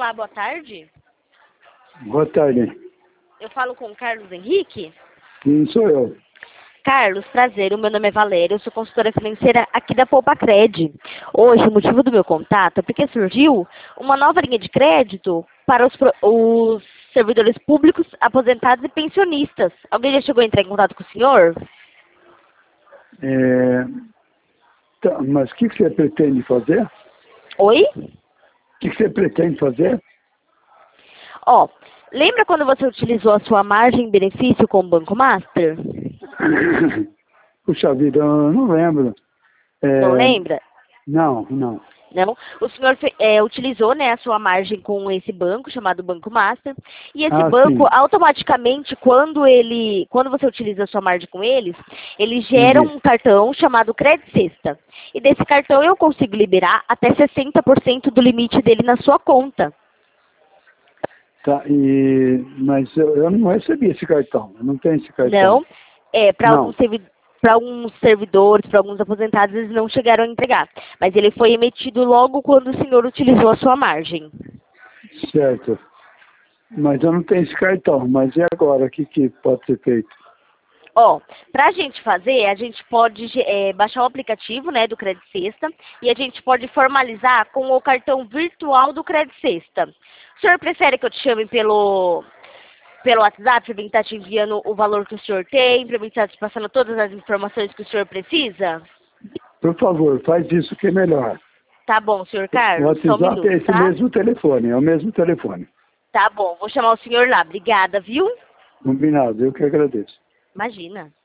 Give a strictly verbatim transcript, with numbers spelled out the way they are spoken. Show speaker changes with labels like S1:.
S1: Olá, boa tarde.
S2: Boa tarde.
S1: Eu falo com o Carlos Henrique.
S2: Sim, sou eu.
S1: Carlos, prazer, o meu nome é Valéria, eu sou consultora financeira aqui da Poupa-Cred. Hoje, o motivo do meu contato é porque surgiu uma nova linha de crédito para os, pro- os servidores públicos, aposentados e pensionistas. Alguém já chegou a entrar em contato com o senhor?
S2: É, tá, mas o que, que você pretende fazer?
S1: Oi?
S2: O que, que você pretende fazer?
S1: Ó, lembra quando você utilizou a sua margem em benefício com o Banco Master?
S2: Puxa vida, eu não lembro. É,
S1: Não lembra?
S2: não, não.
S1: Não. O senhor fe- é, utilizou, né, a sua margem com esse banco, chamado Banco Master, e esse
S2: Ah,
S1: banco,
S2: sim.
S1: automaticamente, quando ele, quando você utiliza a sua margem com eles, eles geram
S2: Entendi.
S1: um cartão chamado Credit Sexta. E desse cartão eu consigo liberar até sessenta por cento do limite dele na sua conta.
S2: Tá, e, mas eu, eu não recebi esse cartão. Eu não tenho esse cartão.
S1: Não, é, para
S2: Não.
S1: alguns servi para alguns servidores, para alguns aposentados, eles não chegaram a entregar. Mas ele foi emitido logo quando o senhor utilizou a sua margem.
S2: Certo. Mas eu não tenho esse cartão. Mas e agora? O que, que pode ser feito?
S1: Ó, pra gente fazer, a gente pode é, baixar o aplicativo, né, do Credit Sexta e a gente pode formalizar com o cartão virtual do Credit Sexta. O senhor prefere que eu te chame pelo, pelo WhatsApp para mim estar te enviando o valor que o senhor tem, para mim estar te passando todas as informações que o senhor precisa?
S2: Por favor, faz isso que é melhor.
S1: Tá bom, senhor
S2: O
S1: Carlos, só um
S2: WhatsApp é
S1: minuto,
S2: esse
S1: tá?
S2: mesmo telefone. É o mesmo telefone.
S1: Tá bom, vou chamar o senhor lá. Obrigada, viu?
S2: Combinado. Eu que agradeço.
S1: Imagina.